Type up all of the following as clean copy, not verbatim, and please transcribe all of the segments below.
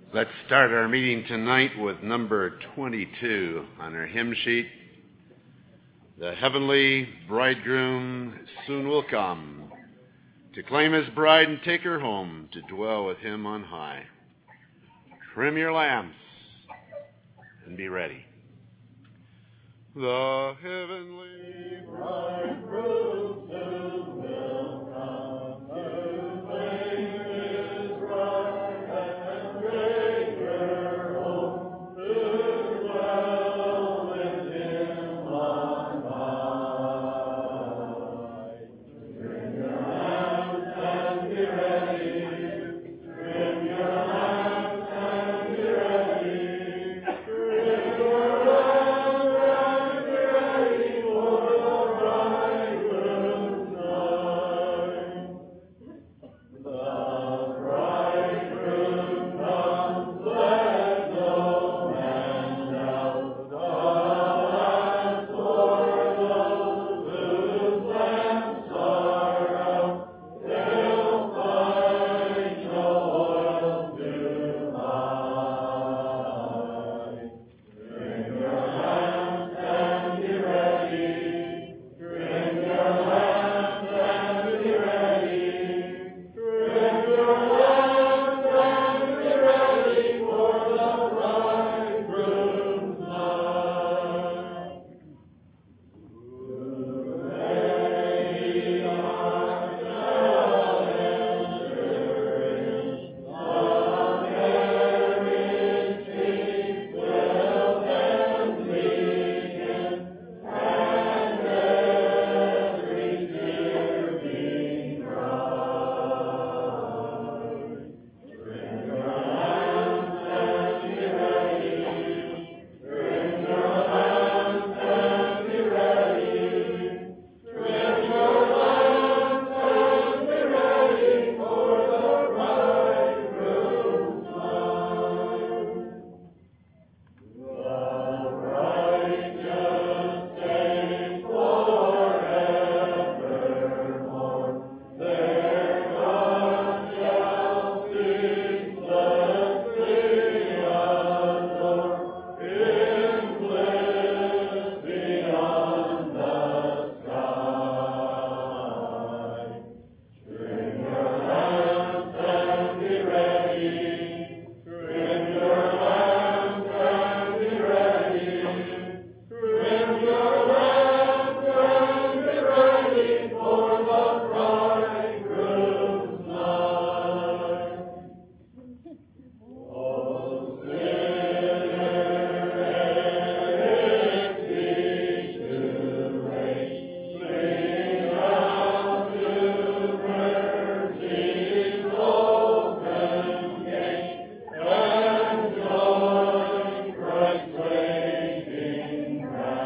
Let's start our meeting tonight with number 22 on our hymn sheet. The heavenly bridegroom soon will come to claim his bride and take her home to dwell with him on high. Trim your lamps and be ready. The heavenly bridegroom soon will come to claim his bride and take her home to dwell with him on high. Trim your lamps and be ready. Trim your lamps and be ready. Trim your lamps and be ready for the bridegroom's night. The bridegroom comes, let no man doubt. Alas, for those whose lamps are out, they'll find no oil to light. Trim your lamps and be ready. Trim your lamps and be ready. Trim your lamps and be ready for the bridegroom's night. Many are shall enter in. The marriage feast will then begin, and every tear be dried. Trim your lamps and be ready. Trim your lamps and be ready. Trim your lamps and be ready for the bridegroom's night. The righteous saints forevermore, their God shall ceaselessly adore, in bliss beyond the sky. Trim your lamps and be ready. Trim your lamps and be ready. Trim your lamps and be ready for the bridegroom's night. O sinner, ere it be too late, flee now to mercy's open gate, and join Christ's waiting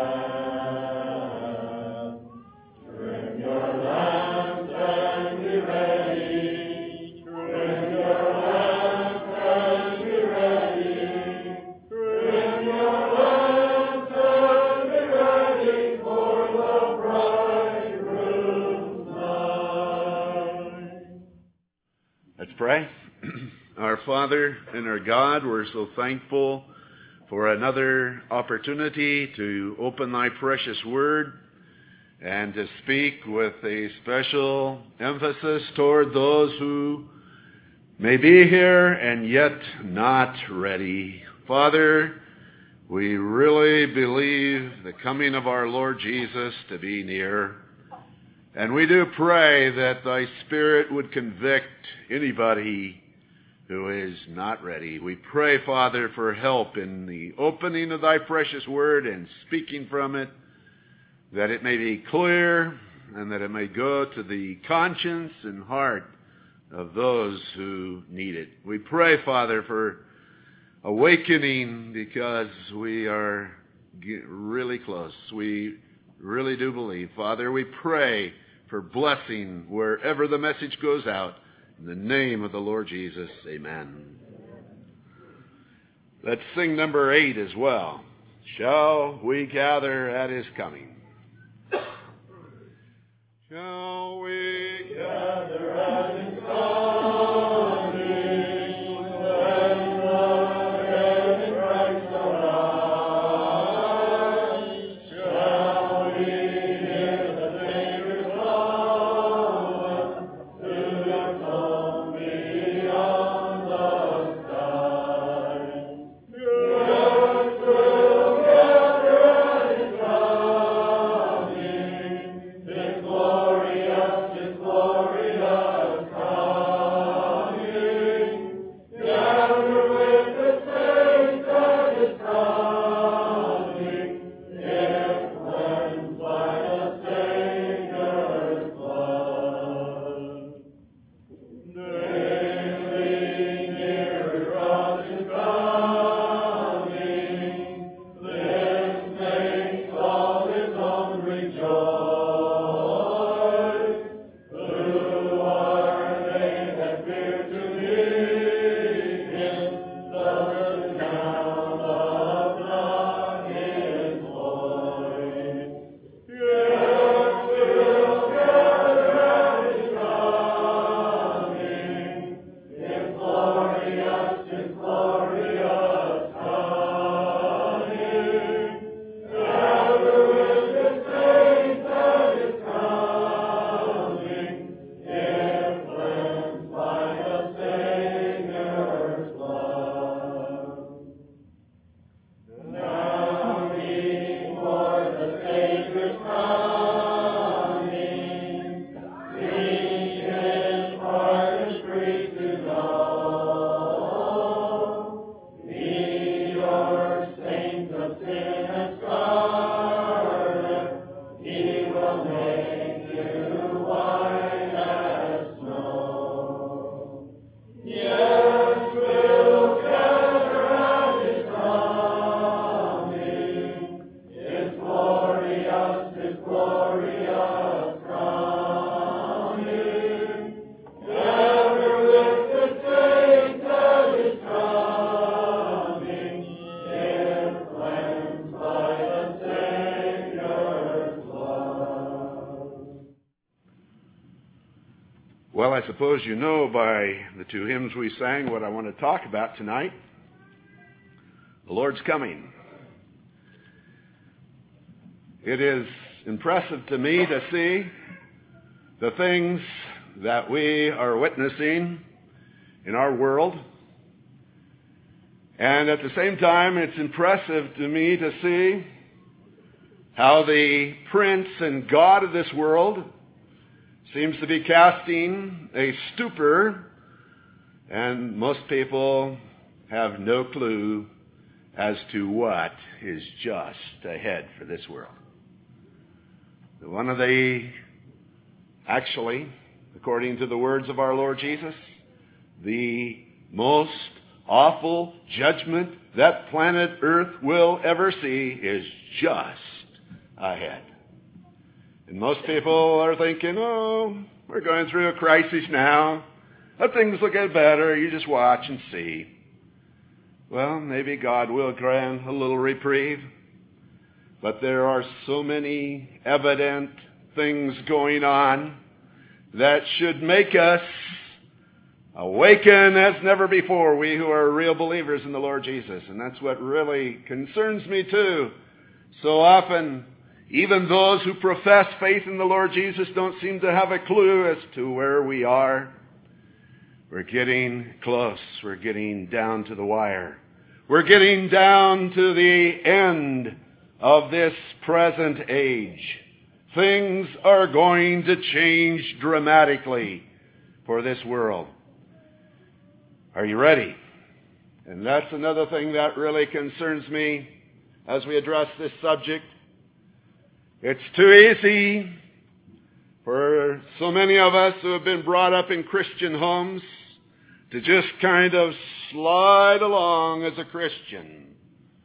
wrath. Trim your lamps and be ready. Trim your lamps and be ready. Trim your lamps and be ready for the bridegroom's night. Let's pray. Our Father and our God, we're so thankful for another opportunity to open thy precious word and to speak with a special emphasis toward those who may be here and yet not ready. Father, we really believe the coming of our Lord Jesus to be near. And we do pray that thy Spirit would convict anybody who is not ready. We pray, Father, for help in the opening of thy precious word and speaking from it, that it may be clear and that it may go to the conscience and heart of those who need it. We pray, Father, for awakening, because we are really close. We really do believe. Father, we pray for blessing wherever the message goes out. In the name of the Lord Jesus, amen. Let's sing number 8 as well. Shall we gather at his coming? Shall we gather at his coming when the Well, I suppose you know by the two hymns we sang what I want to talk about tonight. The Lord's coming. It is impressive to me to see the things that we are witnessing in our world. And at the same time, it's impressive to me to see how the prince and god of this world seems to be casting a stupor, and most people have no clue as to what is just ahead for this world. One of the, actually, according to the words of our Lord Jesus, the most awful judgment that planet Earth will ever see is just ahead. And most people are thinking, oh, we're going through a crisis now. But things will get better. You just watch and see. Well, maybe God will grant a little reprieve. But there are so many evident things going on that should make us awaken as never before, we who are real believers in the Lord Jesus. And that's what really concerns me too. So often, even those who profess faith in the Lord Jesus don't seem to have a clue as to where we are. We're getting close. We're getting down to the wire. We're getting down to the end of this present age. Things are going to change dramatically for this world. Are you ready? And that's another thing that really concerns me as we address this subject. It's too easy for so many of us who have been brought up in Christian homes to just kind of slide along as a Christian,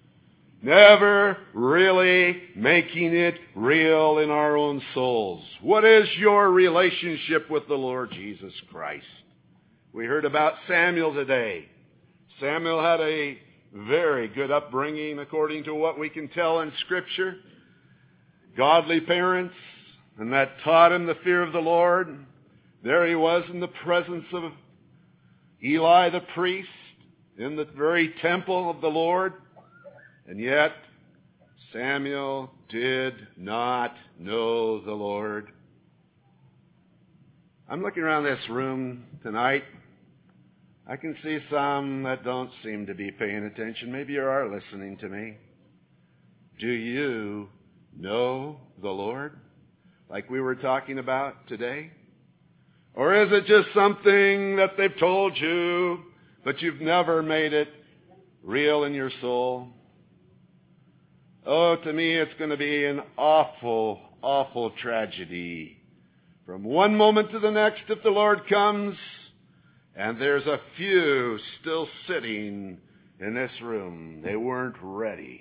never really making it real in our own souls. What is your relationship with the Lord Jesus Christ? We heard about Samuel today. Samuel had a very good upbringing according to what we can tell in Scripture. Godly parents, and that taught him the fear of the Lord. There he was in the presence of Eli the priest, in the very temple of the Lord. And yet, Samuel did not know the Lord. I'm looking around this room tonight. I can see some that don't seem to be paying attention. Maybe you are listening to me. Do you know the Lord, like we were talking about today? Or is it just something that they've told you, but you've never made it real in your soul? Oh, to me, it's going to be an awful, awful tragedy from one moment to the next if the Lord comes and there's a few still sitting in this room. They weren't ready.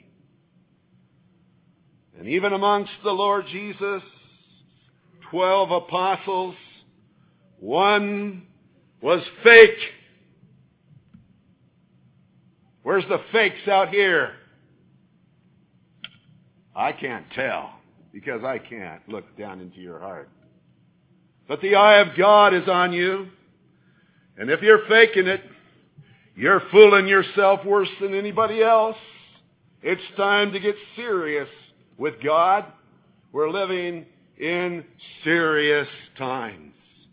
And even amongst the Lord Jesus, 12 apostles, one was fake. Where's the fakes out here? I can't tell, because I can't look down into your heart. But the eye of God is on you. And if you're faking it, You're fooling yourself worse than anybody else. It's time to get serious with God. We're living in serious times.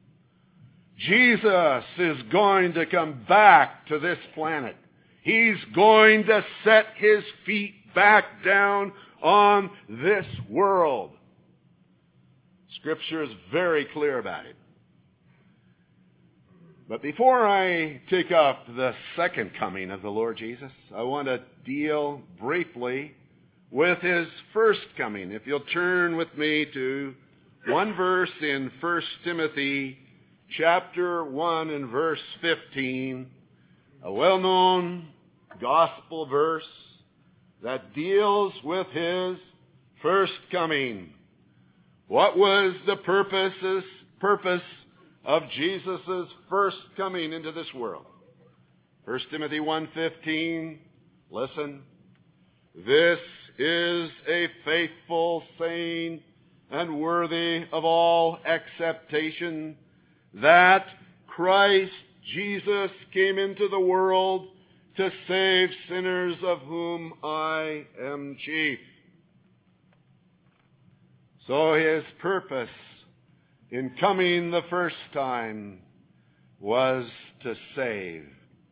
Jesus is going to come back to this planet. He's going to set his feet back down on this world. Scripture is very clear about it. But before I take up the second coming of the Lord Jesus, I want to deal briefly with his first coming. If you'll turn with me to one verse in 1 Timothy chapter 1 and verse 15, a well-known gospel verse that deals with his first coming. What was the purpose of Jesus' first coming into this world? 1 Timothy 1:15, listen. This is a faithful saying and worthy of all acceptation, that Christ Jesus came into the world to save sinners, of whom I am chief. So his purpose in coming the first time was to save.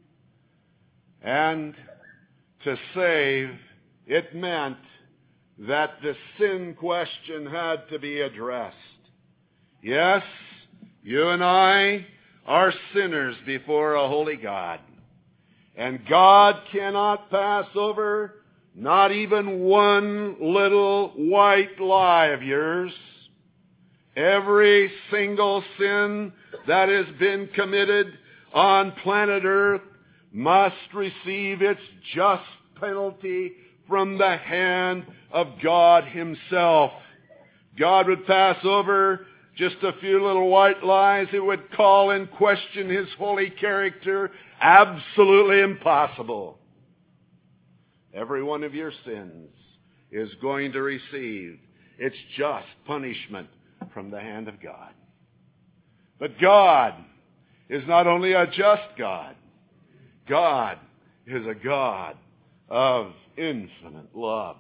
And to save, it meant that the sin question had to be addressed. Yes, you and I are sinners before a holy God. And God cannot pass over not even one little white lie of yours. Every single sin that has been committed on planet Earth must receive its just penalty from the hand of God himself. God would pass over just a few little white lies. It would call in question his holy character. Absolutely impossible. Every one of your sins is going to receive its just punishment from the hand of God. But God is not only a just God. God is a God of infinite love.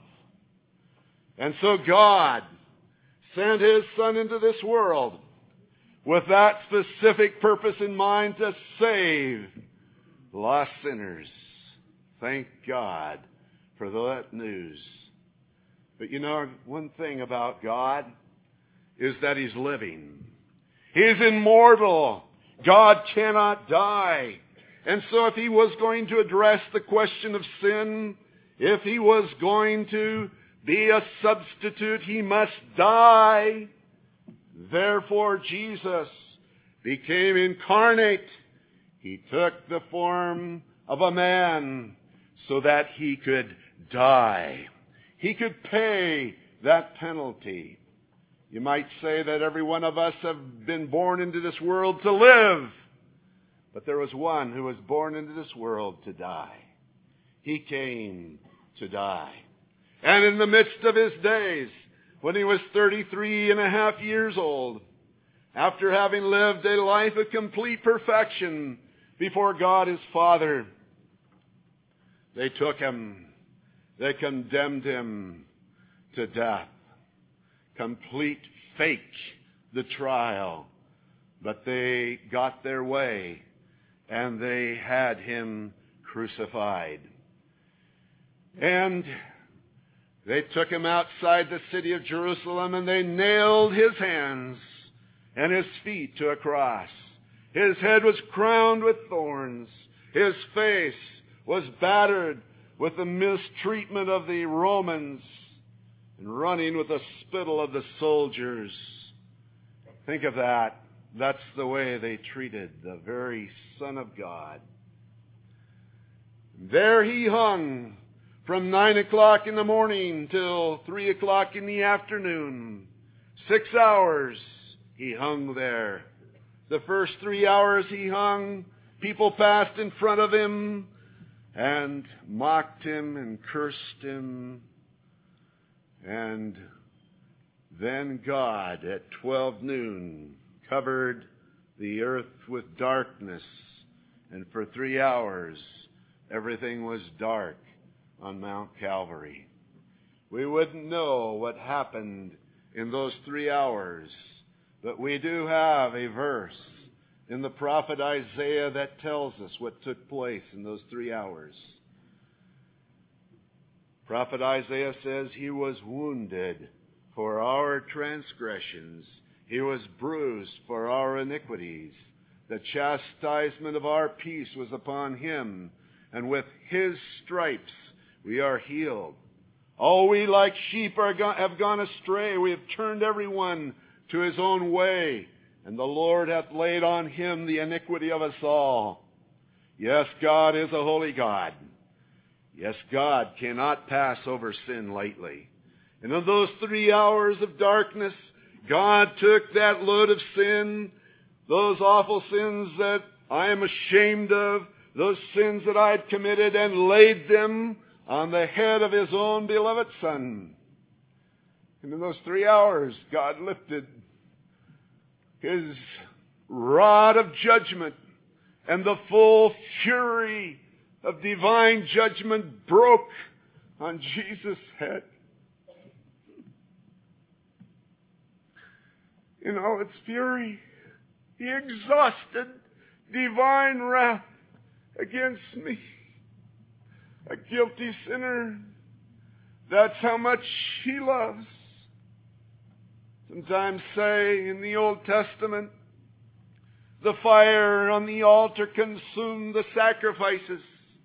And so God sent his Son into this world with that specific purpose in mind, to save lost sinners. Thank God for that news. But you know, one thing about God is that he's living. He's immortal. God cannot die. And so if he was going to address the question of sin, if he was going to be a substitute, he must die. Therefore, Jesus became incarnate. He took the form of a man so that he could die. He could pay that penalty. You might say that every one of us have been born into this world to live. But there was one who was born into this world to die. He came to die. And in the midst of his days, when he was 33 and a half years old, after having lived a life of complete perfection before God his Father, they took him, they condemned him to death. Complete fake the trial. But they got their way, and they had him crucified. And they took him outside the city of Jerusalem, and they nailed his hands and his feet to a cross. His head was crowned with thorns. His face was battered with the mistreatment of the Romans and running with the spittle of the soldiers. Think of that. That's the way they treated the very Son of God. There he hung from 9 o'clock in the morning till 3 o'clock in the afternoon. 6 hours he hung there. The first 3 hours he hung, people passed in front of him and mocked him and cursed him. And then God at 12 noon covered the earth with darkness, and for 3 hours everything was dark on Mount Calvary. We wouldn't know what happened in those 3 hours, but we do have a verse in the prophet Isaiah that tells us what took place in those 3 hours. Prophet Isaiah says, He was wounded for our transgressions. He was bruised for our iniquities. The chastisement of our peace was upon Him, and with His stripes we are healed. All we like sheep have gone astray. We have turned everyone to his own way, and the Lord hath laid on Him the iniquity of us all. Yes, God is a holy God. Yes, God cannot pass over sin lightly. And in those 3 hours of darkness, God took that load of sin, those awful sins that I am ashamed of, those sins that I had committed, and laid them on the head of His own beloved Son. And in those 3 hours, God lifted His rod of judgment, and the full fury of divine judgment broke on Jesus' head. In all its fury, He exhausted divine wrath against me, a guilty sinner. That's how much He loves. Sometimes say in the Old Testament, the fire on the altar consumed the sacrifices.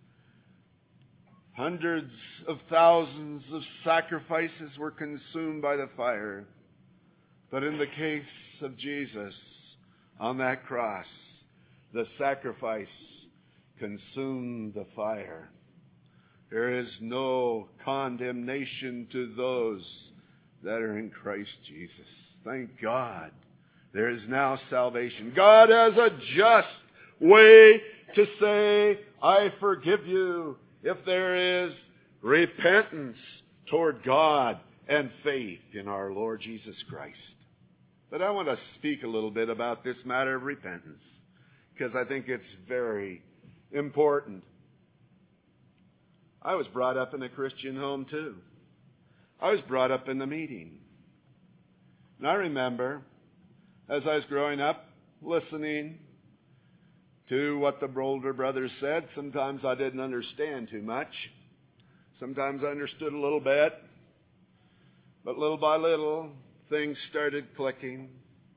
Hundreds of thousands of sacrifices were consumed by the fire. But in the case of Jesus on that cross, the sacrifice consumed the fire. There is no condemnation to those that are in Christ Jesus. Thank God. There is now salvation. God has a just way to say, I forgive you, if there is repentance toward God and faith in our Lord Jesus Christ. But I want to speak a little bit about this matter of repentance, because I think it's very important. I was brought up in a Christian home too. I was brought up in the meeting. And I remember, as I was growing up, listening to what the older brothers said. Sometimes I didn't understand too much. Sometimes I understood a little bit. But little by little, things started clicking.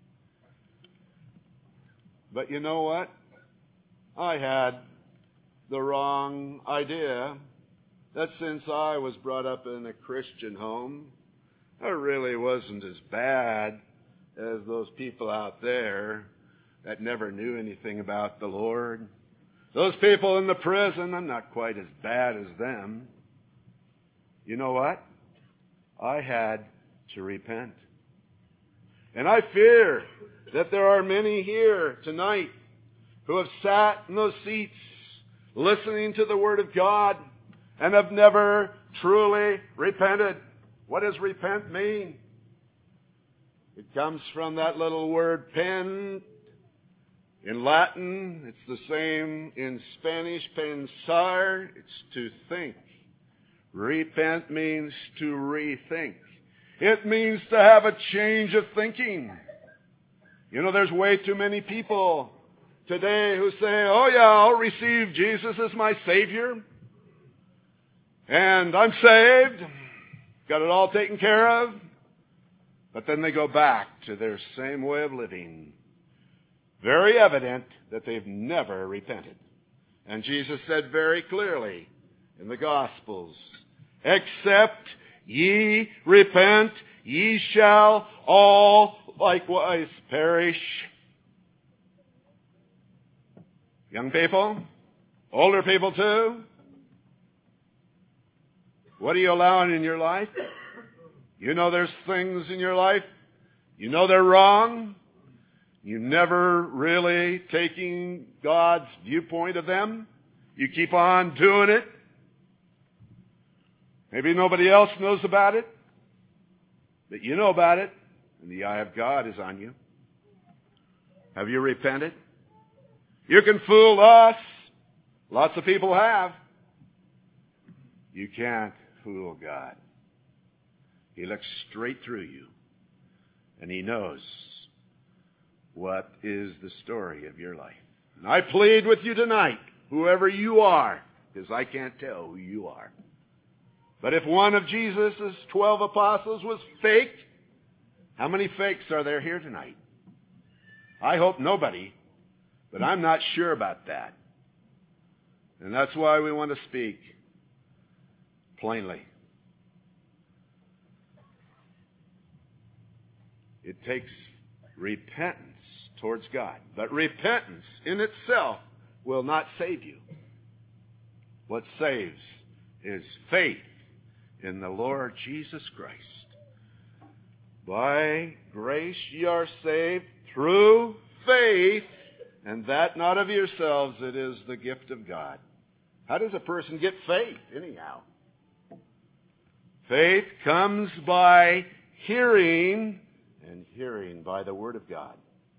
But you know what? I had the wrong idea that since I was brought up in a Christian home, I really wasn't as bad as those people out there that never knew anything about the Lord. Those people in the prison, I'm not quite as bad as them. You know what? I had to repent. And I fear that there are many here tonight who have sat in those seats listening to the Word of God and have never truly repented. What does repent mean? It comes from that little word pen. In Latin, it's the same in Spanish, pensar. It's to think. Repent means to rethink. It means to have a change of thinking. You know, there's way too many people today who say, oh yeah, I'll receive Jesus as my Savior. And I'm saved. Got it all taken care of. But then they go back to their same way of living. Very evident that they've never repented. And Jesus said very clearly in the Gospels, except ye repent, ye shall all likewise perish. Young people, older people too, what are you allowing in your life? You know there's things in your life, you know they're wrong, you never really taking God's viewpoint of them. You keep on doing it. Maybe nobody else knows about it, but you know about it, and the eye of God is on you. Have you repented? You can fool us. Lots of people have. You can't fool God. He looks straight through you, and He knows what is the story of your life. And I plead with you tonight, whoever you are, because I can't tell who you are. But if one of Jesus' 12 apostles was fake, how many fakes are there here tonight? I hope nobody, but I'm not sure about that. And that's why we want to speak plainly. It takes repentance towards God. But repentance in itself will not save you. What saves is faith in the Lord Jesus Christ. By grace ye are saved through faith, and that not of yourselves, it is the gift of God. How does a person get faith, anyhow? Faith comes by hearing, and hearing by the Word of God.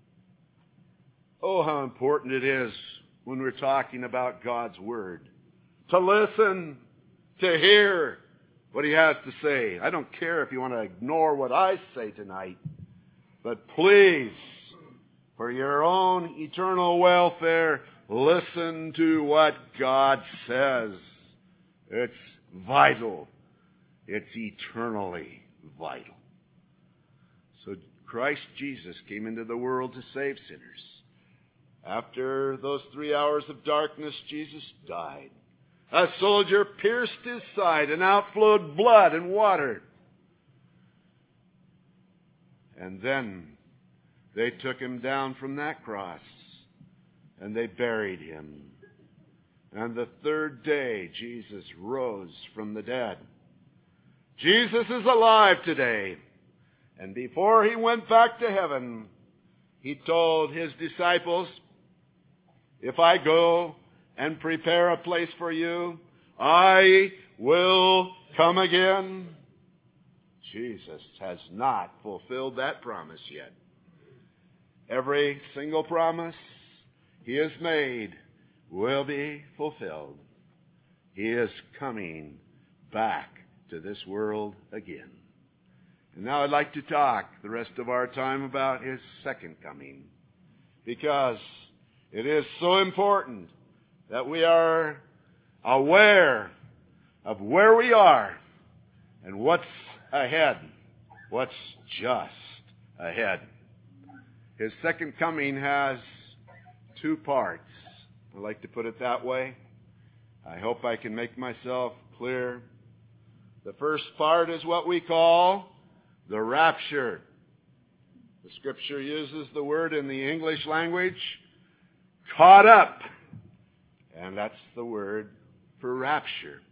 Oh, how important it is when we're talking about God's Word to listen, to hear what He has to say. I don't care if you want to ignore what I say tonight, but please, for your own eternal welfare, listen to what God says. It's vital. It's eternally vital. So Christ Jesus came into the world to save sinners. After those 3 hours of darkness, Jesus died. A soldier pierced His side, and out flowed blood and water. And then they took Him down from that cross, and they buried Him. And the third day, Jesus rose from the dead. Jesus is alive today. And before He went back to heaven, He told His disciples, if I go and prepare a place for you, I will come again. Jesus has not fulfilled that promise yet. Every single promise He has made will be fulfilled. He is coming back to this world again. And now I'd like to talk the rest of our time about His second coming, because it is so important that we are aware of where we are and what's ahead, what's just ahead. His second coming has two parts. I like to put it that way. I hope I can make myself clear. The first part is what we call the rapture. The Scripture uses the word in the English language, caught up. And that's the word for rapture.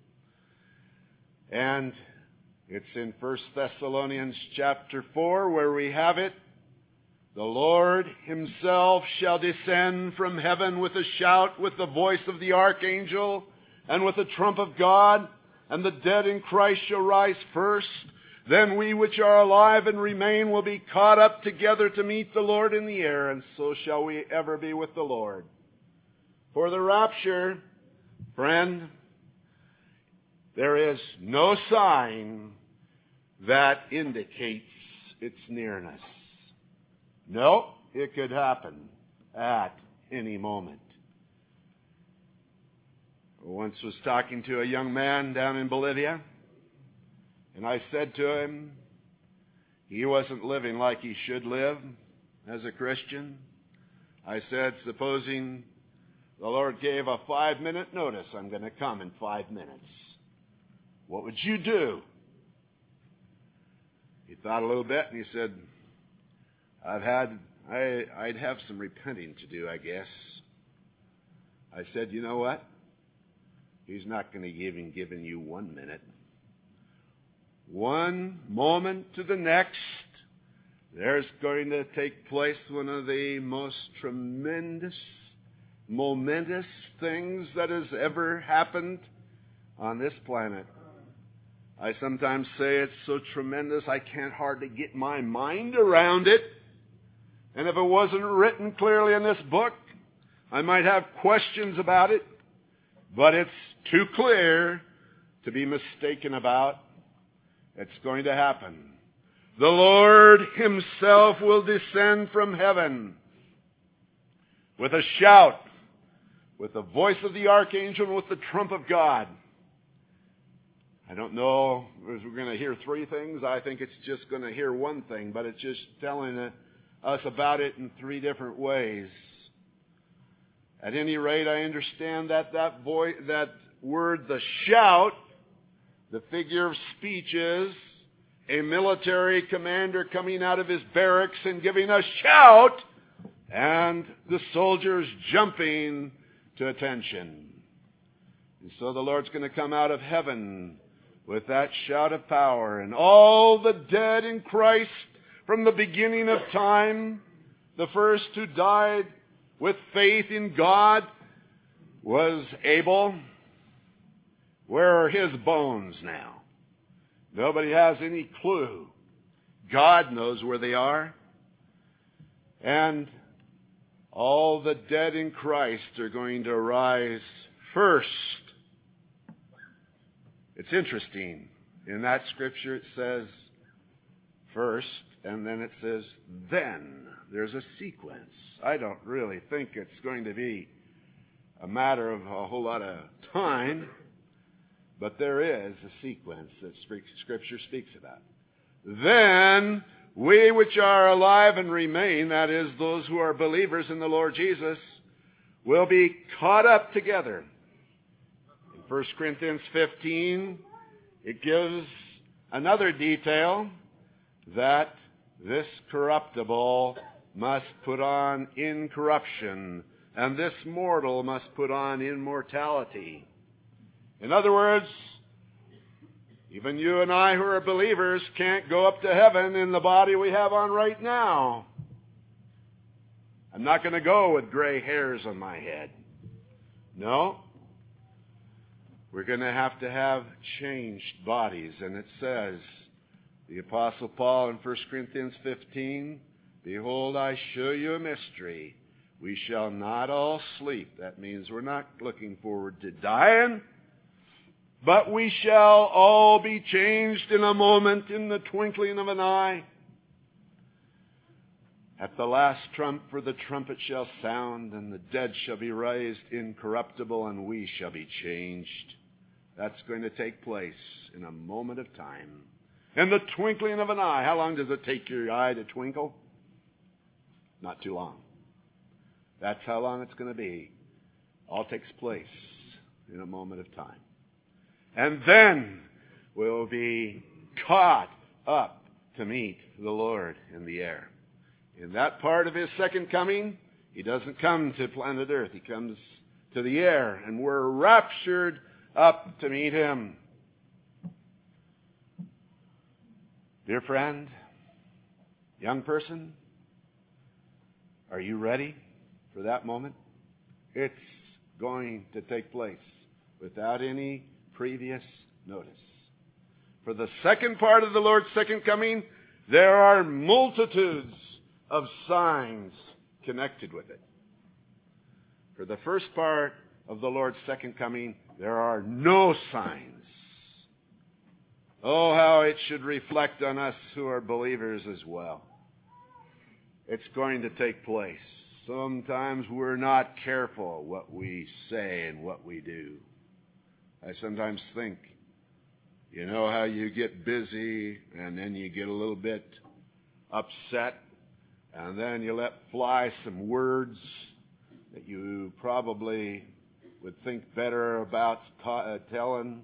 And it's in 1 Thessalonians chapter 4 where we have it. The Lord Himself shall descend from heaven with a shout, with the voice of the archangel, and with the trump of God, and the dead in Christ shall rise first. Then we which are alive and remain will be caught up together to meet the Lord in the air, and so shall we ever be with the Lord. For the rapture, friend, there is no sign that indicates its nearness. No, it could happen at any moment. I once was talking to a young man down in Bolivia, and I said to him, he wasn't living like he should live as a Christian. I said, supposing the Lord gave a 5-minute notice, I'm going to come in 5 minutes. What would you do? He thought a little bit and he said, I'd have some repenting to do, I guess. I said, you know what? He's not going to give you 1 minute. One moment to the next, there's going to take place one of the most tremendous, momentous things that has ever happened on this planet. I sometimes say it's so tremendous I can't hardly get my mind around it. And if it wasn't written clearly in this book, I might have questions about it. But it's too clear to be mistaken about. It's going to happen. The Lord himself will descend from heaven with a shout, with the voice of the archangel, and with the trump of God. I don't know if we're going to hear three things. I think it's just going to hear one thing, but it's just telling us about it in three different ways. At any rate, I understand that word, the shout, the figure of speech is a military commander coming out of his barracks and giving a shout, and the soldiers jumping to attention. And so the Lord's going to come out of heaven with that shout of power, and all the dead in Christ from the beginning of time, the first who died with faith in God was Abel. Where are his bones now? Nobody has any clue. God knows where they are. And all the dead in Christ are going to rise first. It's interesting. In that scripture it says first, and then it says then. There's a sequence. I don't really think it's going to be a matter of a whole lot of time, but there is a sequence that Scripture speaks about. Then we which are alive and remain, that is, those who are believers in the Lord Jesus, will be caught up together. In 1 Corinthians 15, it gives another detail that this corruptible must put on incorruption, and this mortal must put on immortality. In other words, even you and I who are believers can't go up to heaven in the body we have on right now. I'm not going to go with gray hairs on my head. No. We're going to have changed bodies. And it says, the Apostle Paul in 1 Corinthians 15, behold, I show you a mystery. We shall not all sleep. That means we're not looking forward to dying, but we shall all be changed in a moment, in the twinkling of an eye. At the last trump, for the trumpet shall sound, and the dead shall be raised incorruptible, and we shall be changed. That's going to take place in a moment of time. In the twinkling of an eye. How long does it take your eye to twinkle? Not too long. That's how long it's going to be. All takes place in a moment of time. And then we'll be caught up to meet the Lord in the air. In that part of his second coming, he doesn't come to planet Earth. He comes to the air, and we're raptured up to meet him. Dear friend, young person, are you ready for that moment? It's going to take place without any previous notice. For the second part of the Lord's second coming, there are multitudes of signs connected with it. For the first part of the Lord's second coming, there are no signs. Oh, how it should reflect on us who are believers as well. It's going to take place. Sometimes we're not careful what we say and what we do. I sometimes think, you know how you get busy and then you get a little bit upset and then you let fly some words that you probably would think better about telling.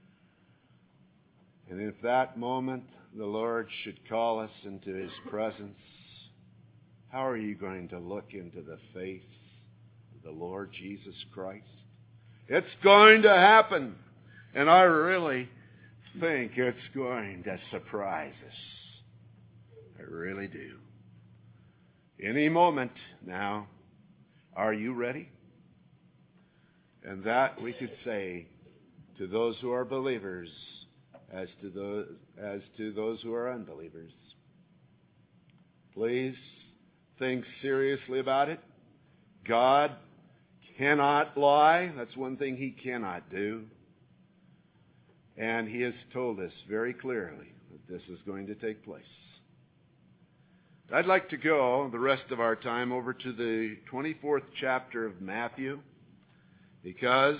And if that moment the Lord should call us into his presence, how are you going to look into the face of the Lord Jesus Christ? It's going to happen. And I really think it's going to surprise us. I really do. Any moment now, are you ready? And that we could say to those who are believers as to those who are unbelievers. Please think seriously about it. God cannot lie. That's one thing he cannot do. And He has told us very clearly that this is going to take place. I'd like to go the rest of our time over to the 24th chapter of Matthew, because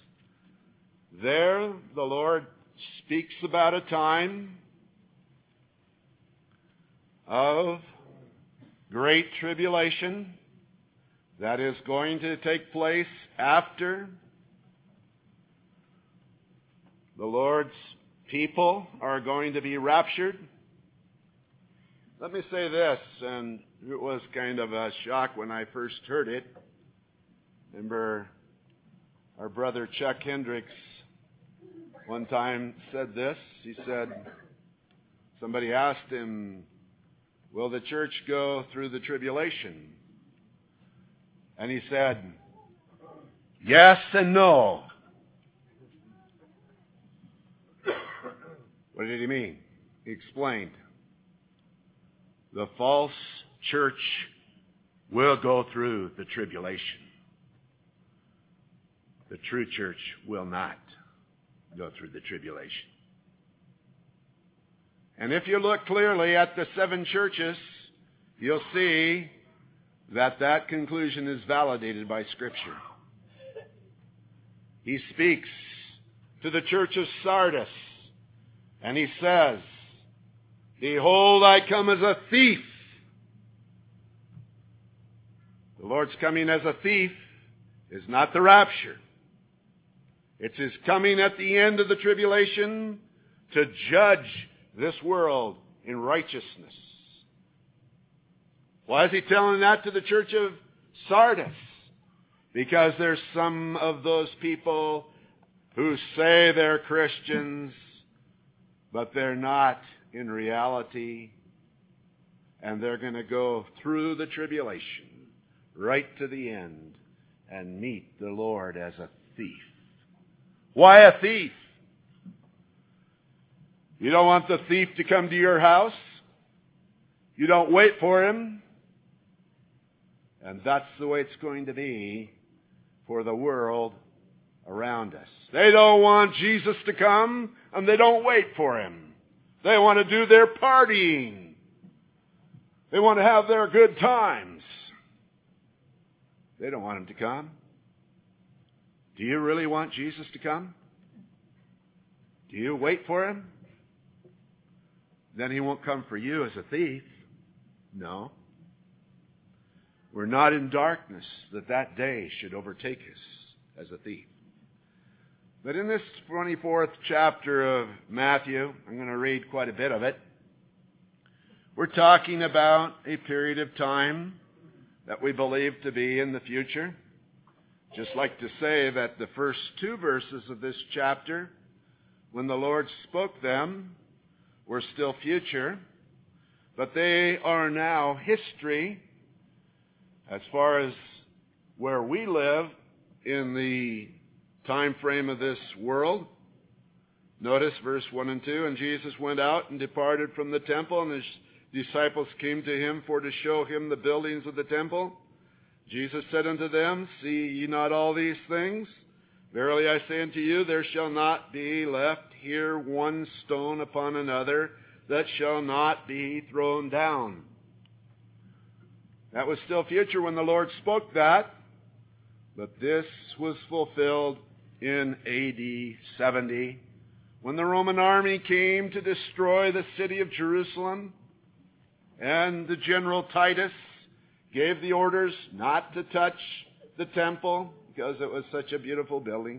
there the Lord speaks about a time of great tribulation that is going to take place after the Lord's people are going to be raptured. Let me say this, and it was kind of a shock when I first heard it. Remember, our brother Chuck Hendricks one time said this. He said, somebody asked him, will the church go through the tribulation? And he said, yes and no. What did he mean? He explained. The false church will go through the tribulation. The true church will not go through the tribulation. And if you look clearly at the 7 churches, you'll see that that conclusion is validated by Scripture. He speaks to the church of Sardis, and he says, behold, I come as a thief. The Lord's coming as a thief is not the rapture. It's His coming at the end of the tribulation to judge this world in righteousness. Why is He telling that to the church of Sardis? Because there's some of those people who say they're Christians, but they're not in reality, and they're going to go through the tribulation right to the end and meet the Lord as a thief. Why a thief? You don't want the thief to come to your house. You don't wait for him. And that's the way it's going to be for the world around us. They don't want Jesus to come, and they don't wait for Him. They want to do their partying. They want to have their good times. They don't want Him to come. Do you really want Jesus to come? Do you wait for Him? Then He won't come for you as a thief. No. We're not in darkness that day should overtake us as a thief. But in this 24th chapter of Matthew, I'm going to read quite a bit of it. We're talking about a period of time that we believe to be in the future. Just like to say that the first 2 verses of this chapter, when the Lord spoke them, were still future, but they are now history as far as where we live in the time frame of this world. Notice verse 1 and 2. And Jesus went out and departed from the temple, and His disciples came to Him for to show Him the buildings of the temple. Jesus said unto them, see ye not all these things? Verily I say unto you, there shall not be left here one stone upon another that shall not be thrown down. That was still future when the Lord spoke that, but this was fulfilled in AD 70, when the Roman army came to destroy the city of Jerusalem, and the general Titus gave the orders not to touch the temple because it was such a beautiful building.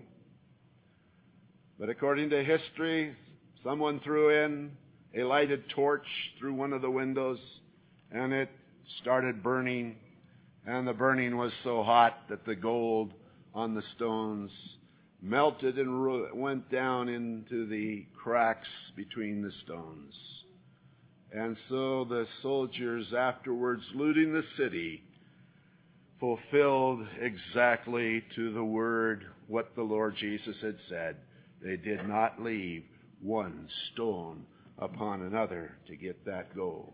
But according to history, someone threw in a lighted torch through one of the windows, and it started burning, and the burning was so hot that the gold on the stones melted and went down into the cracks between the stones. And so the soldiers afterwards, looting the city, fulfilled exactly to the word what the Lord Jesus had said. They did not leave one stone upon another to get that gold.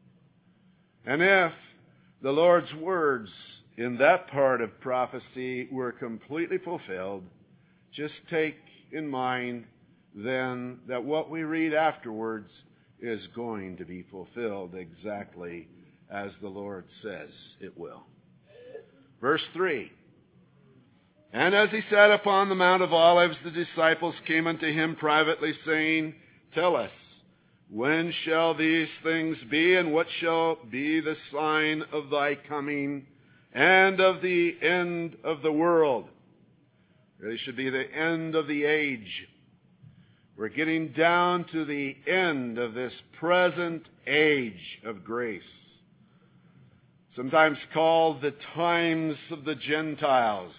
And if the Lord's words in that part of prophecy were completely fulfilled, just take in mind then that what we read afterwards is going to be fulfilled exactly as the Lord says it will. Verse 3. And as he sat upon the Mount of Olives, the disciples came unto him privately, saying, Tell us, when shall these things be, and what shall be the sign of thy coming and of the end of the world? It should be the end of the age. We're getting down to the end of this present age of grace, sometimes called the times of the Gentiles.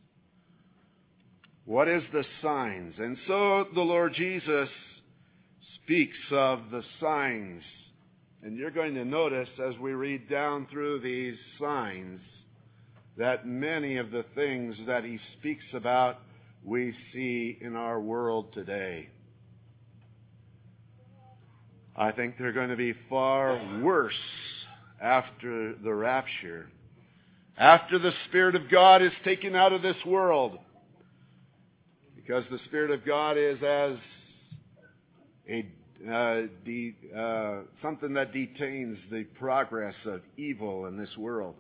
What is the signs? And so the Lord Jesus speaks of the signs. And you're going to notice as we read down through these signs that many of the things that he speaks about we see in our world today. I think they're going to be far worse after the rapture, after the Spirit of God is taken out of this world. Because the Spirit of God is as something that detains the progress of evil in this world.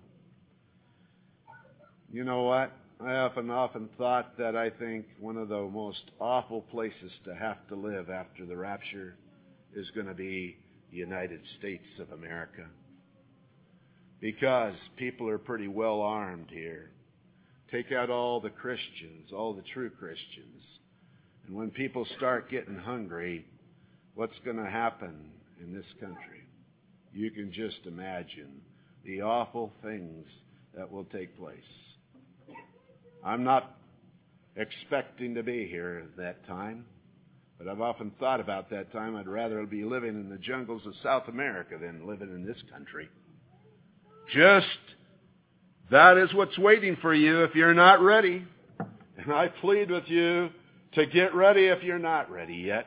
You know what? I often thought that I think one of the most awful places to have to live after the rapture is going to be the United States of America. Because people are pretty well armed here. Take out all the Christians, all the true Christians. And when people start getting hungry, what's going to happen in this country? You can just imagine the awful things that will take place. I'm not expecting to be here at that time, but I've often thought about that time. I'd rather be living in the jungles of South America than living in this country. Just that is what's waiting for you if you're not ready. And I plead with you to get ready if you're not ready yet.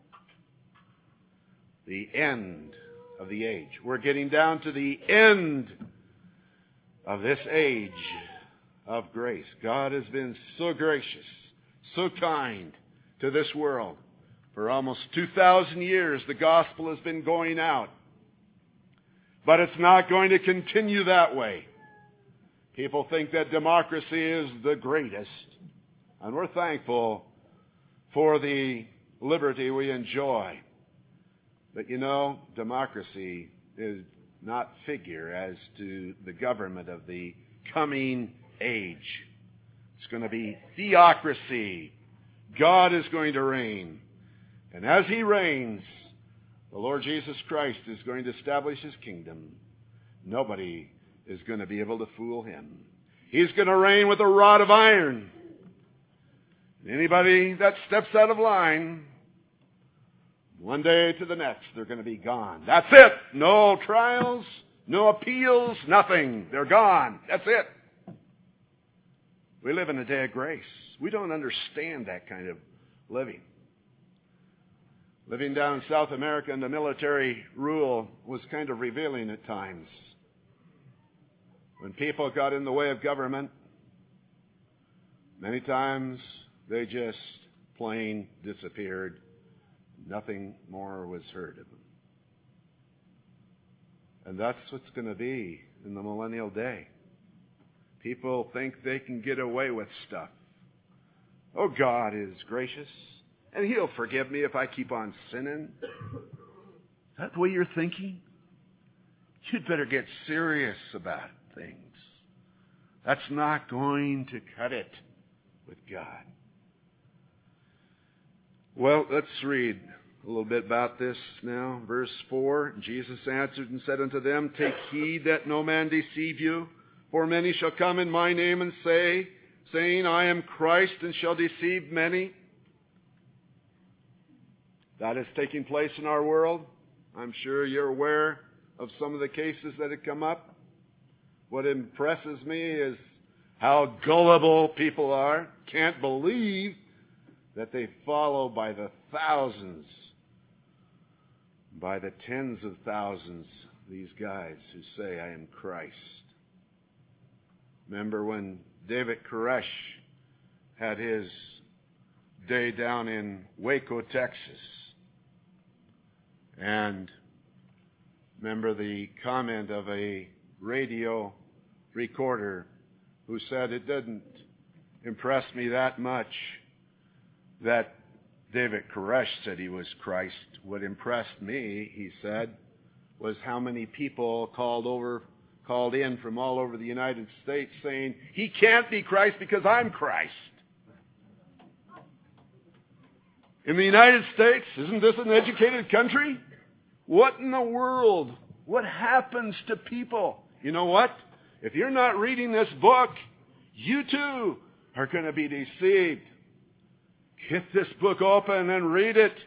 The end of the age. We're getting down to the end of this age of grace. God has been so gracious, so kind to this world. For almost 2,000 years, the gospel has been going out. But it's not going to continue that way. People think that democracy is the greatest. And we're thankful for the liberty we enjoy. But you know, democracy is not figure as to the government of the coming age. It's going to be theocracy. God is going to reign. And as he reigns, the Lord Jesus Christ is going to establish his kingdom. Nobody is going to be able to fool him. He's going to reign with a rod of iron. Anybody that steps out of line, one day to the next, they're going to be gone. That's it. No trials, no appeals, nothing. They're gone. That's it. We live in a day of grace. We don't understand that kind of living. Living down in South America under military rule was kind of revealing at times. When people got in the way of government, many times they just plain disappeared. Nothing more was heard of them. And that's what's going to be in the millennial day. People think they can get away with stuff. Oh, God is gracious, and he'll forgive me if I keep on sinning. Is that the way you're thinking? You'd better get serious about things. That's not going to cut it with God. Well, let's read a little bit about this now. Verse 4, Jesus answered and said unto them, Take heed that no man deceive you, for many shall come in my name and saying, I am Christ, and shall deceive many. That is taking place in our world. I'm sure you're aware of some of the cases that have come up. What impresses me is how gullible people are. Can't believe that they follow by the thousands, by the tens of thousands, these guys who say, I am Christ. Remember when David Koresh had his day down in Waco, Texas. And remember the comment of a radio recorder who said, it didn't impress me that much that David Koresh said he was Christ. What impressed me, he said, was how many people called in from all over the United States saying, he can't be Christ because I'm Christ. In the United States, isn't this an educated country? What in the world? What happens to people? You know what? If you're not reading this book, you too are going to be deceived. Get this book open and read it.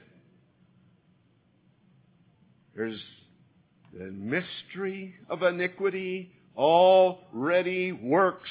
There's the mystery of iniquity already works.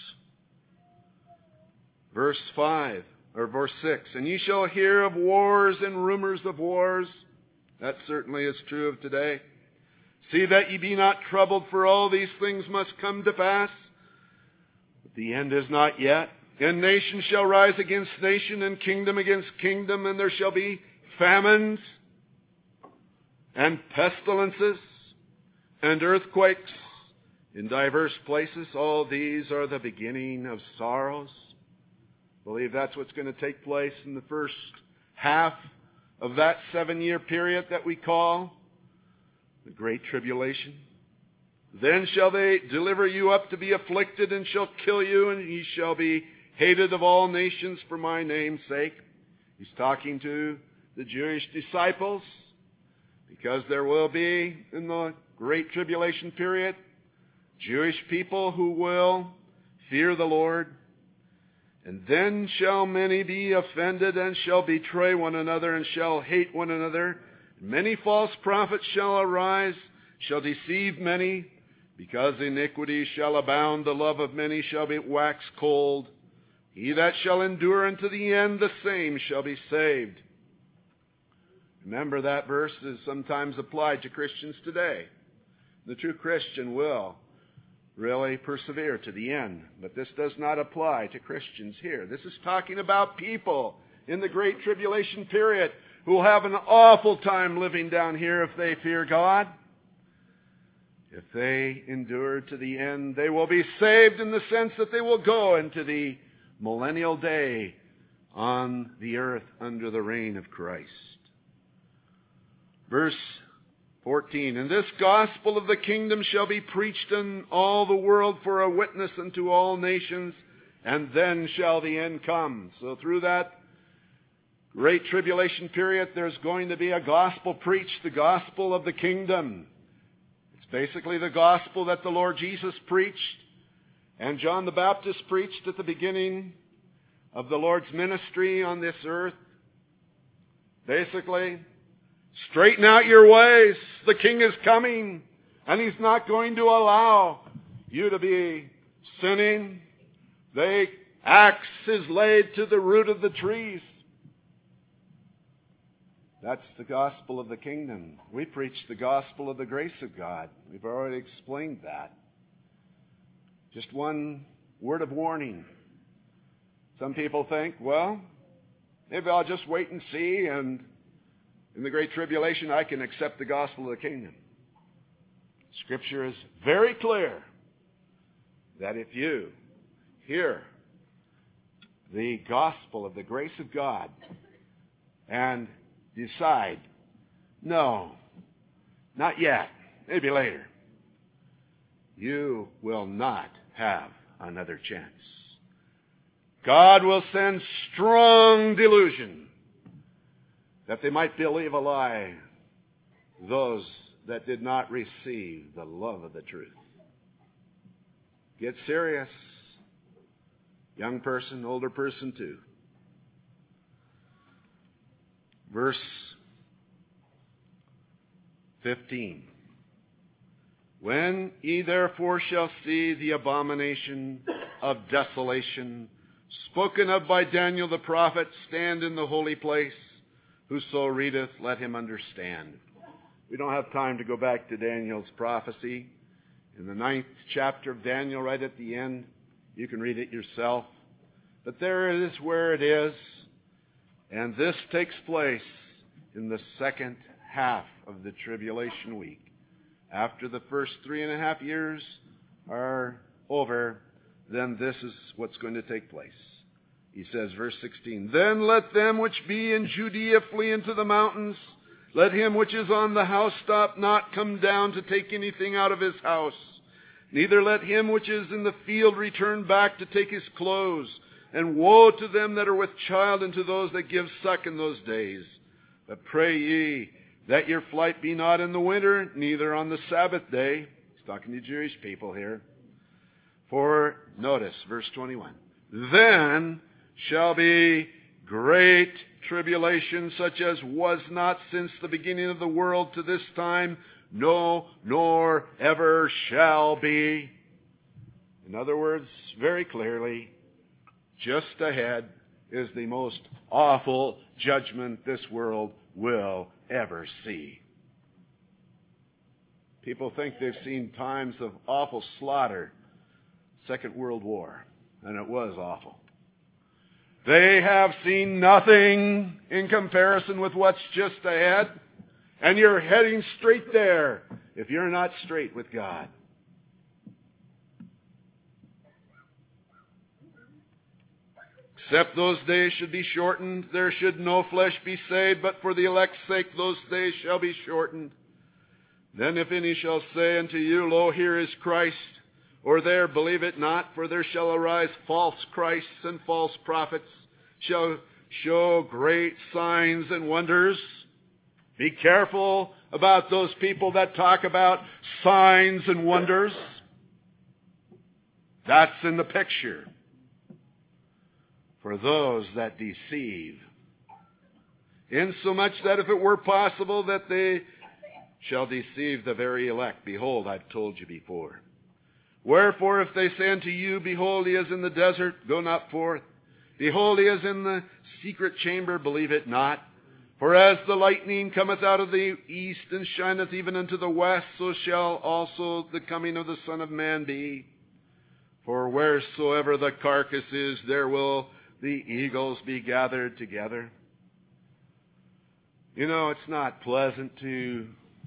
Verse 5, or verse 6, and ye shall hear of wars and rumors of wars. That certainly is true of today. See that ye be not troubled, for all these things must come to pass. But the end is not yet. And nation shall rise against nation, and kingdom against kingdom, and there shall be famines, and pestilences, and earthquakes in diverse places. All these are the beginning of sorrows. I believe that's what's going to take place in the first half of that 7-year period that we call the Great Tribulation. Then shall they deliver you up to be afflicted, and shall kill you, and ye shall be hated of all nations for my name's sake. He's talking to the Jewish disciples, because there will be, in the Great Tribulation period, Jewish people who will fear the Lord. And then shall many be offended, and shall betray one another, and shall hate one another. Many false prophets shall arise, shall deceive many. Because iniquity shall abound, the love of many shall be waxed cold. He that shall endure unto the end, the same shall be saved. Remember, that verse is sometimes applied to Christians today. The true Christian will really persevere to the end. But this does not apply to Christians here. This is talking about people in the Great Tribulation period who will have an awful time living down here if they fear God. If they endure to the end, they will be saved in the sense that they will go into the millennial day on the earth under the reign of Christ. Verse 14, and this gospel of the kingdom shall be preached in all the world for a witness unto all nations, and then shall the end come. So through that Great Tribulation period, there's going to be a gospel preached, the gospel of the kingdom. It's basically the gospel that the Lord Jesus preached and John the Baptist preached at the beginning of the Lord's ministry on this earth. Basically, straighten out your ways. The King is coming, and He's not going to allow you to be sinning. The axe is laid to the root of the trees. That's the gospel of the kingdom. We preach the gospel of the grace of God. We've already explained that. Just one word of warning. Some people think, well, maybe I'll just wait and see, and in the Great Tribulation I can accept the gospel of the kingdom. Scripture is very clear that if you hear the gospel of the grace of God and decide, no, not yet, maybe later, you will not have another chance. God will send strong delusion that they might believe a lie, those that did not receive the love of the truth. Get serious. Young person, older person too. Verse 15. When ye therefore shall see the abomination of desolation, spoken of by Daniel the prophet, stand in the holy place, whoso readeth, let him understand. We don't have time to go back to Daniel's prophecy. In the 9th chapter of Daniel, right at the end, you can read it yourself. But there it is where it is. And this takes place in the second half of the tribulation week. After the first 3.5 years are over, then this is what's going to take place. He says, verse 16, Then let them which be in Judea flee into the mountains. Let him which is on the housetop not come down to take anything out of his house. Neither let him which is in the field return back to take his clothes. And woe to them that are with child, and to those that give suck in those days. But pray ye that your flight be not in the winter, neither on the Sabbath day. He's talking to Jewish people here. For, notice, verse 21, Then shall be great tribulation, such as was not since the beginning of the world to this time, no, nor ever shall be. In other words, very clearly, just ahead is the most awful judgment this world will ever see. People think they've seen times of awful slaughter, Second World War, and it was awful. They have seen nothing in comparison with what's just ahead, and you're heading straight there if you're not straight with God. Except those days should be shortened, there should no flesh be saved, but for the elect's sake those days shall be shortened. Then if any shall say unto you, Lo, here is Christ, or there, believe it not, for there shall arise false Christs and false prophets, shall show great signs and wonders. Be careful about those people that talk about signs and wonders. That's in the picture for those that deceive, insomuch that if it were possible that they shall deceive the very elect. Behold, I've told you before. Wherefore, if they say unto you, Behold, he is in the desert, go not forth. Behold, he is in the secret chamber, believe it not. For as the lightning cometh out of the east, and shineth even unto the west, so shall also the coming of the Son of Man be. For wheresoever the carcass is, there will the eagles be gathered together. You know, it's not pleasant to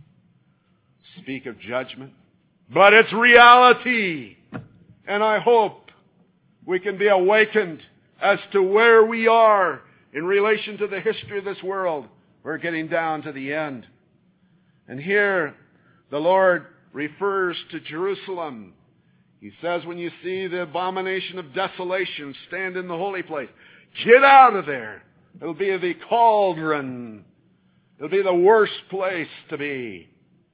speak of judgment, but it's reality. And I hope we can be awakened as to where we are in relation to the history of this world. We're getting down to the end. And here the Lord refers to Jerusalem. He says, when you see the abomination of desolation stand in the holy place, get out of there. It'll be the cauldron. It'll be the worst place to be.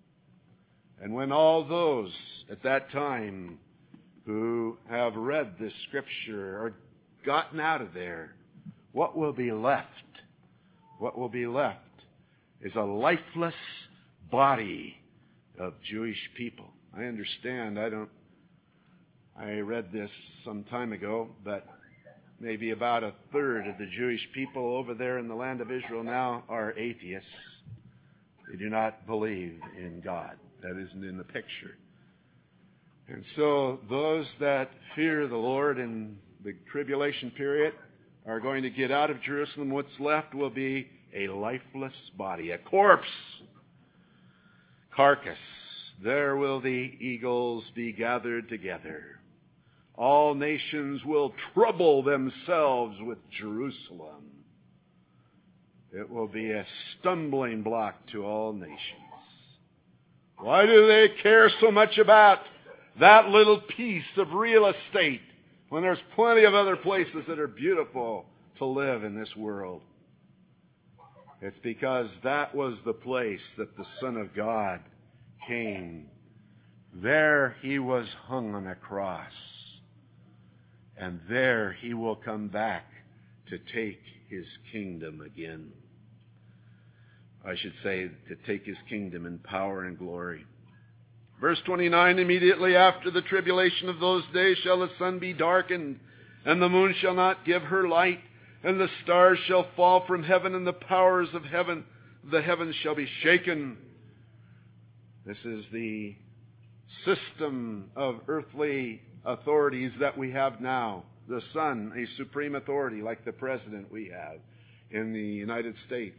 And when all those at that time who have read this scripture are gotten out of there, what will be left? What will be left is a lifeless body of Jewish people. I understand. I read this some time ago, but maybe about a third of the Jewish people over there in the land of Israel now are atheists. They do not believe in God. That isn't in the picture. And so those that fear the Lord in the tribulation period are going to get out of Jerusalem. What's left will be a lifeless body, a corpse, carcass. There will the eagles be gathered together. All nations will trouble themselves with Jerusalem. It will be a stumbling block to all nations. Why do they care so much about that little piece of real estate when there's plenty of other places that are beautiful to live in this world? It's because that was the place that the Son of God came. There he was hung on a cross. And there he will come back to take his kingdom again. I should say, to take his kingdom in power and glory. Verse 29, immediately after the tribulation of those days shall the sun be darkened, and the moon shall not give her light, and the stars shall fall from heaven, and the powers of heaven, the heavens shall be shaken. This is the system of earthly authorities that we have now. The sun, a supreme authority like the president we have. in the United States.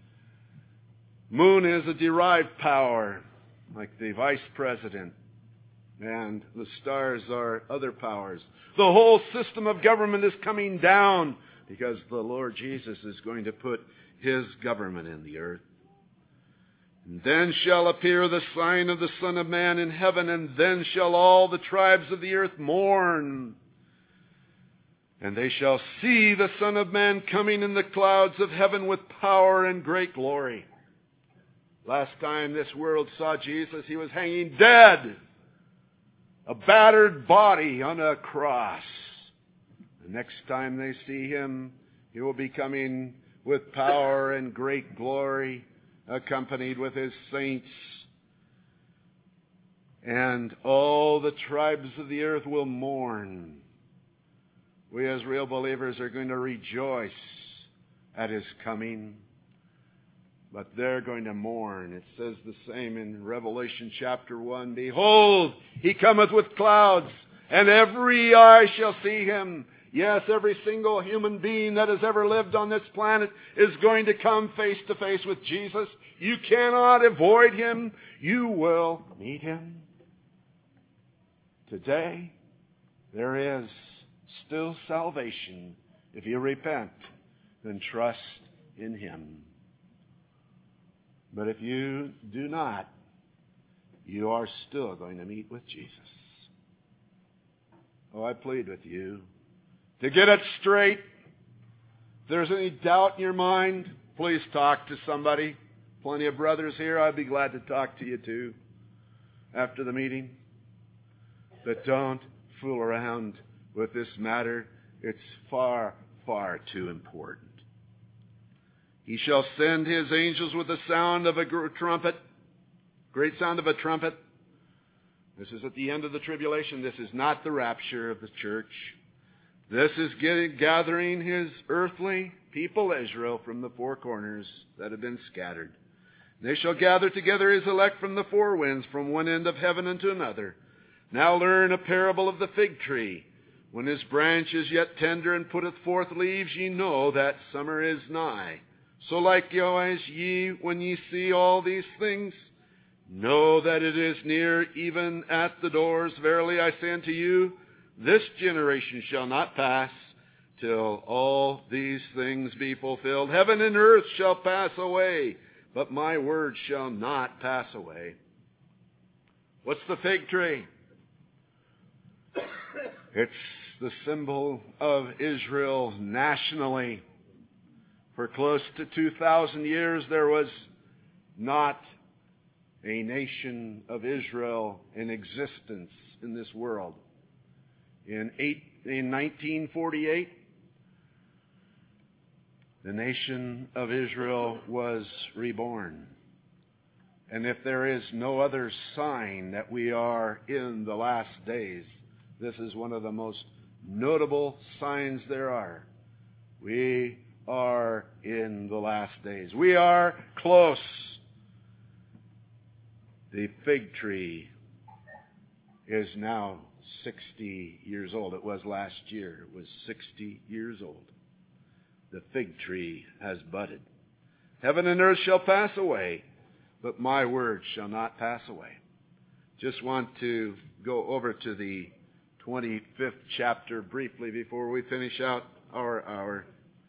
Moon is a derived power, like the vice president, and the stars are other powers. The whole system of government is coming down because the Lord Jesus is going to put His government in the earth. And then shall appear the sign of the Son of Man in heaven, and then shall all the tribes of the earth mourn. And they shall see the Son of Man coming in the clouds of heaven with power and great glory. Last time this world saw Jesus, He was hanging dead, a battered body on a cross. The next time they see Him, He will be coming with power and great glory, accompanied with His saints. And all the tribes of the earth will mourn. We as real believers are going to rejoice at His coming, but they're going to mourn. It says the same in Revelation chapter 1. Behold, He cometh with clouds, and every eye shall see Him. Yes, every single human being that has ever lived on this planet is going to come face to face with Jesus. You cannot avoid Him. You will meet Him. Today, there is still salvation if you repent and trust in Him. But if you do not, you are still going to meet with Jesus. Oh, I plead with you to get it straight. If there's any doubt in your mind, please talk to somebody. Plenty of brothers here. I'd be glad to talk to you too after the meeting. But don't fool around with this matter. It's far, far too important. He shall send His angels with the sound of a trumpet. Great sound of a trumpet. This is at the end of the tribulation. This is not the rapture of the church. This is gathering His earthly people, Israel, from the four corners that have been scattered. They shall gather together His elect from the four winds, from one end of heaven unto another. Now learn a parable of the fig tree. When his branch is yet tender and putteth forth leaves, ye know that summer is nigh. So likewise ye, when ye see all these things, know that it is near, even at the doors. Verily I say unto you, this generation shall not pass till all these things be fulfilled. Heaven and earth shall pass away, but my word shall not pass away. What's the fig tree? It's the symbol of Israel nationally. For close to 2,000 years there was not a nation of Israel in existence in this world. In 1948, the nation of Israel was reborn. And if there is no other sign that we are in the last days, this is one of the most notable signs there are. We are in the last days. We are close. The fig tree is now 60 years old. It was last year. It was 60 years old. The fig tree has budded. Heaven and earth shall pass away, but my word shall not pass away. Just want to go over to the 25th chapter briefly before we finish out our hour.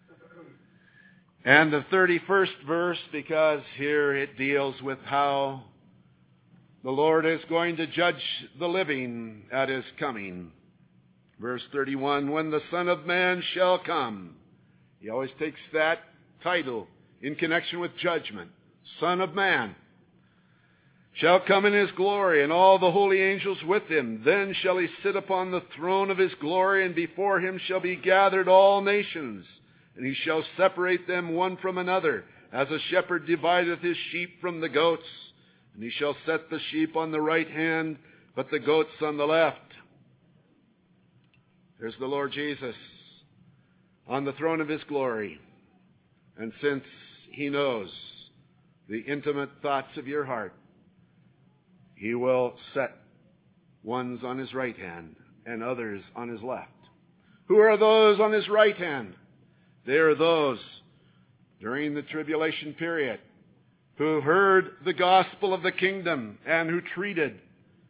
And the 31st verse, because here it deals with how the Lord is going to judge the living at His coming. Verse 31, when the Son of Man shall come. He always takes that title in connection with judgment. Son of Man shall come in His glory, and all the holy angels with Him. Then shall He sit upon the throne of His glory, and before Him shall be gathered all nations. And He shall separate them one from another, as a shepherd divideth his sheep from the goats. And He shall set the sheep on the right hand, but the goats on the left. There's the Lord Jesus on the throne of His glory. And since He knows the intimate thoughts of your heart, He will set ones on His right hand and others on His left. Who are those on His right hand? They are those during the tribulation period, who heard the gospel of the kingdom and who treated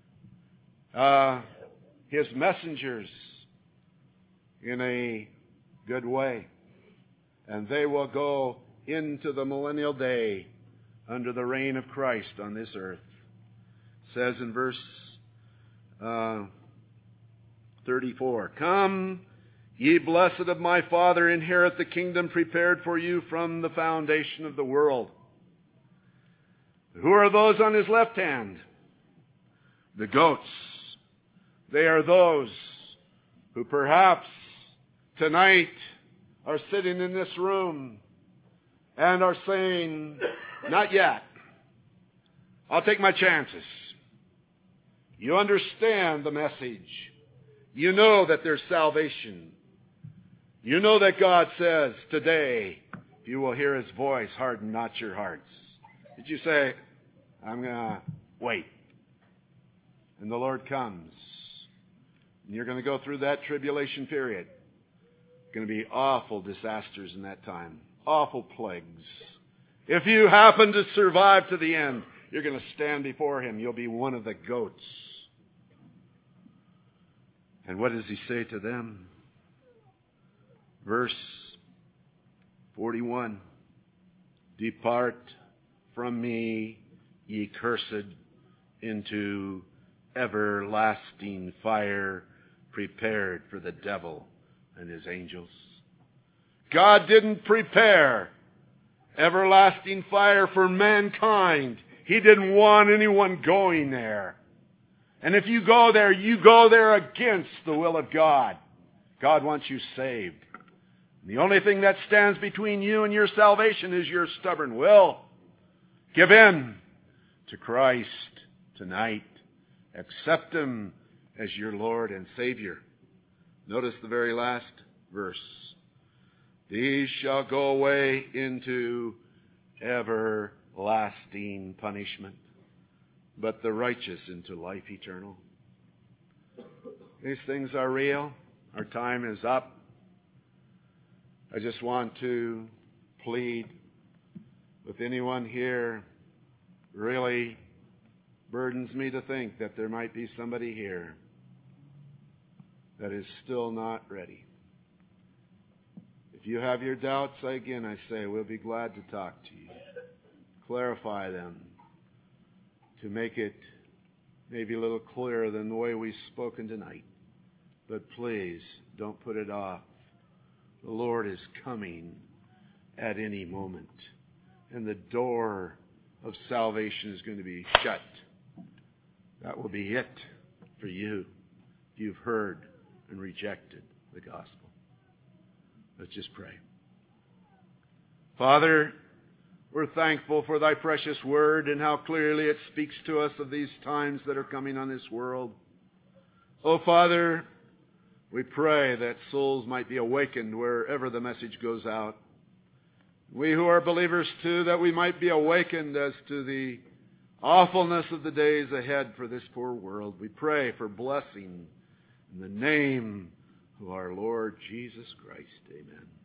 His messengers in a good way. And they will go into the millennial day under the reign of Christ on this earth. It says in verse 34, "Come, ye blessed of my Father, inherit the kingdom prepared for you from the foundation of the world." Who are those on His left hand? The goats. They are those who perhaps tonight are sitting in this room and are saying, "Not yet. I'll take my chances." You understand the message. You know that there's salvation. You know that God says, "Today, if you will hear His voice, harden not your hearts." Did you say, "I'm going to wait"? And the Lord comes. And you're going to go through that tribulation period. Going to be awful disasters in that time. Awful plagues. If you happen to survive to the end, you're going to stand before Him. You'll be one of the goats. And what does He say to them? Verse 41. "Depart from me, ye cursed, into everlasting fire prepared for the devil and his angels." God didn't prepare everlasting fire for mankind. He didn't want anyone going there. And if you go there against the will of God. God wants you saved. The only thing that stands between you and your salvation is your stubborn will. Give in to Christ tonight. Accept Him as your Lord and Savior. Notice the very last verse. "These shall go away into everlasting punishment, but the righteous into life eternal." These things are real. Our time is up. I just want to plead with anyone here. Really burdens me to think that there might be somebody here that is still not ready. If you have your doubts, again I say, we'll be glad to talk to you. Clarify them to make it maybe a little clearer than the way we've spoken tonight. But please, don't put it off. The Lord is coming at any moment. And the door of salvation is going to be shut. That will be it for you if you've heard and rejected the gospel. Let's just pray. Father, we're thankful for Thy precious word and how clearly it speaks to us of these times that are coming on this world. Oh, Father, we pray that souls might be awakened wherever the message goes out. We who are believers too, that we might be awakened as to the awfulness of the days ahead for this poor world. We pray for blessing in the name of our Lord Jesus Christ. Amen.